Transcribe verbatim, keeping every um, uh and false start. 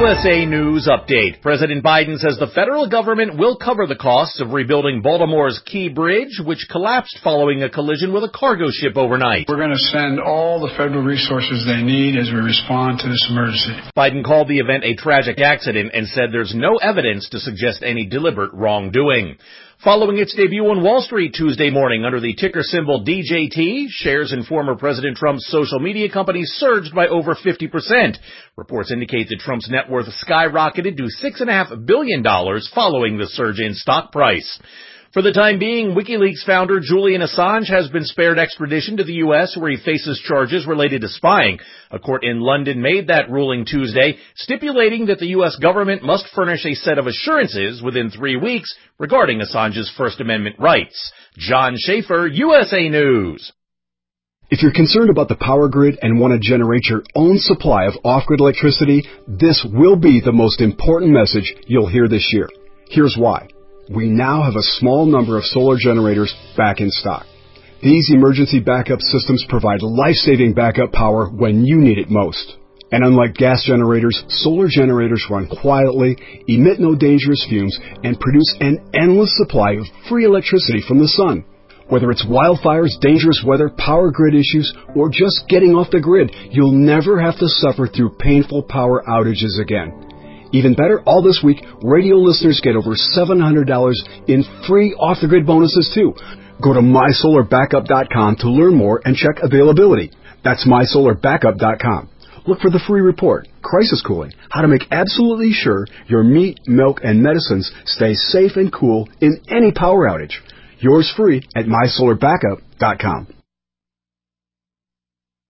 S A News Update. President Biden says the federal government will cover the costs of rebuilding Baltimore's Key Bridge, which collapsed following a collision with a cargo ship overnight. We're going to send all the federal resources they need as we respond to this emergency. Biden called the event a tragic accident and said there's no evidence to suggest any deliberate wrongdoing. Following its debut on Wall Street Tuesday morning under the ticker symbol D J T, shares in former President Trump's social media company surged by over fifty percent. Reports indicate that Trump's net worth skyrocketed to six point five billion dollars following the surge in stock price. For the time being, WikiLeaks founder Julian Assange has been spared extradition to the U S where he faces charges related to spying. A court in London made that ruling Tuesday, stipulating that the U S government must furnish a set of assurances within three weeks regarding Assange's First Amendment rights. John Schaefer, U S A News. If you're concerned about the power grid and want to generate your own supply of off-grid electricity, this will be the most important message you'll hear this year. Here's why. We now have a small number of solar generators back in stock. These emergency backup systems provide life-saving backup power when you need it most. And unlike gas generators, solar generators run quietly, emit no dangerous fumes, and produce an endless supply of free electricity from the sun. Whether it's wildfires, dangerous weather, power grid issues, or just getting off the grid, you'll never have to suffer through painful power outages again. Even better, all this week, radio listeners get over seven hundred dollars in free off-the-grid bonuses, too. Go to my solar backup dot com to learn more and check availability. That's my solar backup dot com. Look for the free report, Crisis Cooling, how to make absolutely sure your meat, milk, and medicines stay safe and cool in any power outage. Yours free at my solar backup dot com.